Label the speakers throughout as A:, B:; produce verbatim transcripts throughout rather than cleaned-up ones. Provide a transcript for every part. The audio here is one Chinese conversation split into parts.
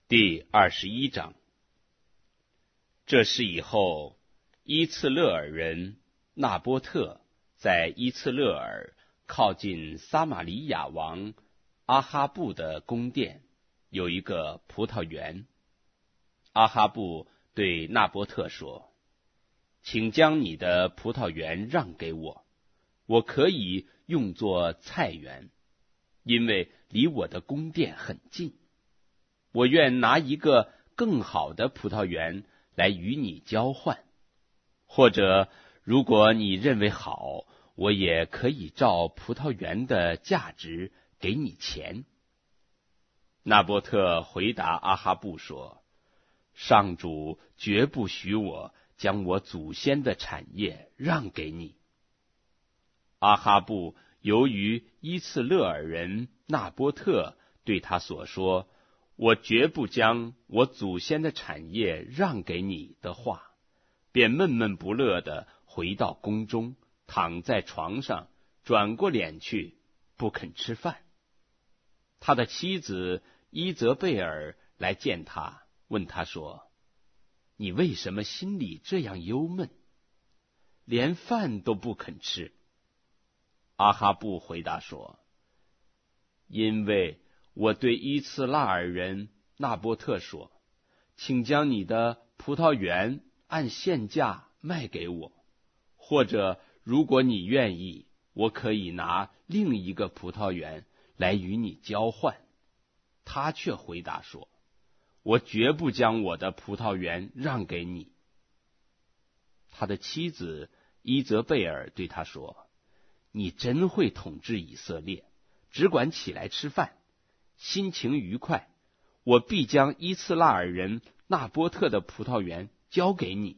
A: 第二十一章。这事以后，伊次勒尔人纳波特在伊次勒尔靠近撒玛利亚王阿哈布的宫殿有一个葡萄园。阿哈布对纳波特说：请将你的葡萄园让给我，我可以用作菜园，因为离我的宫殿很近。我愿拿一个更好的葡萄园来与你交换，或者如果你认为好，我也可以照葡萄园的价值给你钱。纳波特回答阿哈布说：上主绝不许我将我祖先的产业让给你。阿哈布由于伊次勒尔人纳波特对他所说我绝不将我祖先的产业让给你的话，便闷闷不乐地回到宫中，躺在床上，转过脸去，不肯吃饭。他的妻子伊泽贝尔来见他，问他说：你为什么心里这样忧闷，连饭都不肯吃？阿哈布回答说：因为我对伊次拉尔人纳波特说，请将你的葡萄园按现价卖给我，或者如果你愿意，我可以拿另一个葡萄园来与你交换。他却回答说：我绝不将我的葡萄园让给你。他的妻子伊泽贝尔对他说：你真会统治以色列，只管起来吃饭，心情愉快，我必将伊次拉尔人纳波特的葡萄园交给你。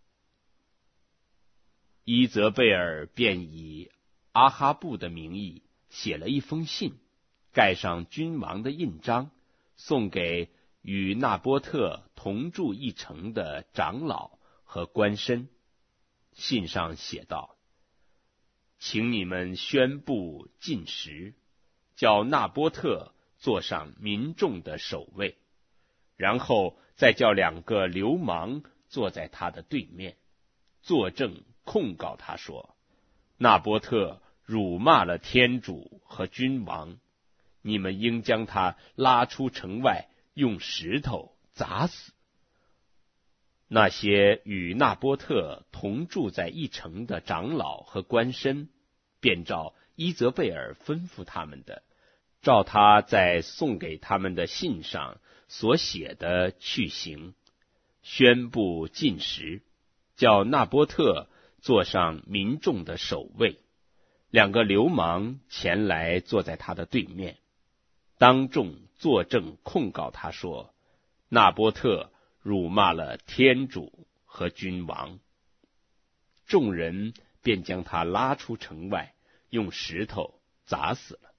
A: 伊泽贝尔便以阿哈布的名义写了一封信，盖上君王的印章，送给与纳波特同住一城的长老和官绅。信上写道：请你们宣布禁食，叫纳波特坐上民众的首位，然后再叫两个流氓坐在他的对面，作证控告他说：纳波特辱骂了天主和君王，你们应将他拉出城外，用石头砸死。那些与纳波特同住在一城的长老和官绅，便照伊泽贝尔吩咐他们的，照他在送给他们的信上所写的去行，宣布禁食，叫纳波特坐上民众的首位，两个流氓前来坐在他的对面，当众作证控告他说：纳波特辱骂了天主和君王。众人便将他拉出城外，用石头砸死了。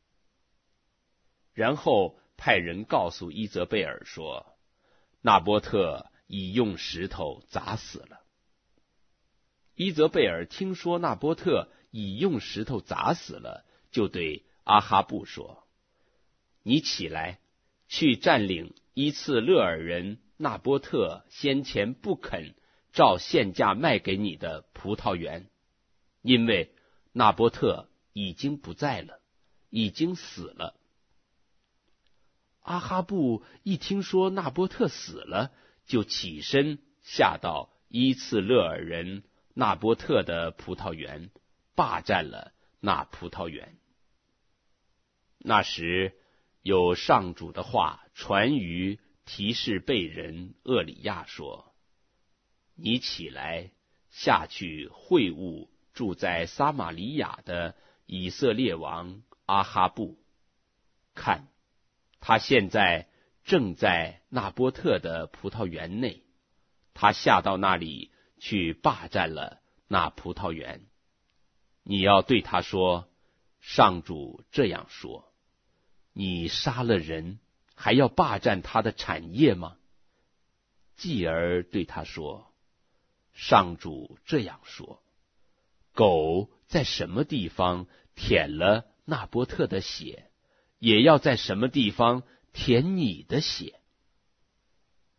A: 然后派人告诉伊泽贝尔说：纳波特已用石头砸死了。伊泽贝尔听说纳波特已用石头砸死了，就对阿哈布说：你起来，去占领伊次勒尔人纳波特先前不肯照现价卖给你的葡萄园，因为纳波特已经不在了，已经死了。阿哈布一听说纳波特死了，就起身下到伊次勒尔人纳波特的葡萄园，霸占了那葡萄园。那时有上主的话传于提示贝人厄里亚说：你起来，下去会晤住在撒玛利亚的以色列王阿哈布，看，他现在正在纳波特的葡萄园内，他下到那里去霸占了那葡萄园。你要对他说：上主这样说，你杀了人，还要霸占他的产业吗？继而对他说：上主这样说，狗在什么地方舔了纳波特的血，也要在什么地方舔你的血。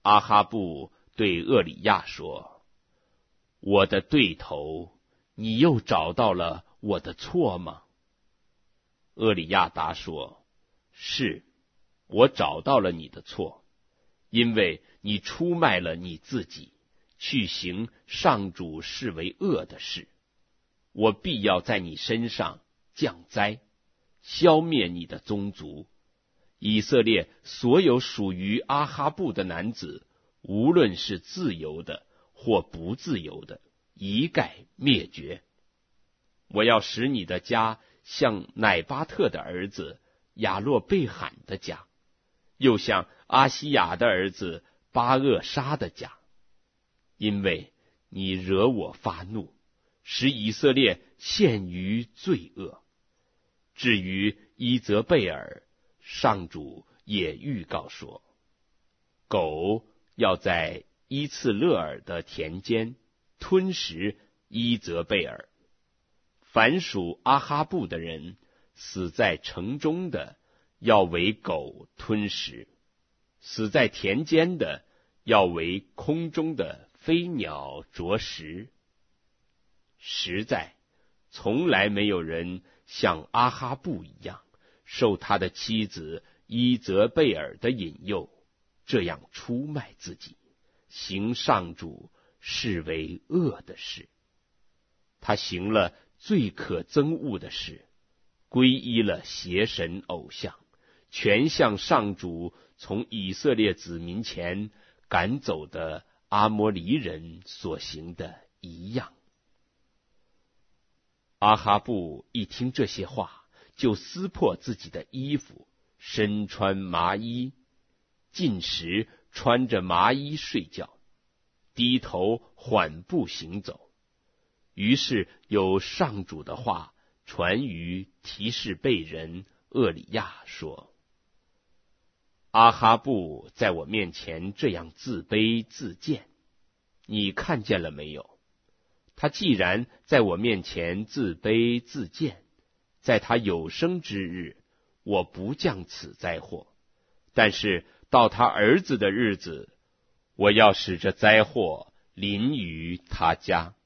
A: 阿哈布对厄里亚说：我的对头，你又找到了我的错吗？厄里亚答说：是，我找到了你的错，因为你出卖了你自己，去行上主视为恶的事。我必要在你身上降灾，消灭你的宗族。以色列所有属于阿哈布的男子，无论是自由的或不自由的，一概灭绝。我要使你的家像乃巴特的儿子亚洛贝罕的家，又像阿西亚的儿子巴厄沙的家，因为你惹我发怒，使以色列陷于罪恶。至于伊泽贝尔，上主也预告说，狗要在伊次勒尔的田间吞食伊泽贝尔。凡属阿哈布的人，死在城中的，要为狗吞食；死在田间的，要为空中的飞鸟啄食。实在，从来没有人像阿哈布一样，受他的妻子伊泽贝尔的引诱，这样出卖自己，行上主视为恶的事。他行了最可憎恶的事，皈依了邪神偶像，全像上主从以色列子民前赶走的阿摩黎人所行的一样。阿哈布一听这些话，就撕破自己的衣服，身穿麻衣，进食穿着麻衣睡觉，低头缓步行走。于是有上主的话传于提示贝人厄里亚说：阿哈布在我面前这样自卑自贱，你看见了没有？他既然在我面前自卑自贱，在他有生之日，我不降此灾祸；但是到他儿子的日子，我要使这灾祸临于他家。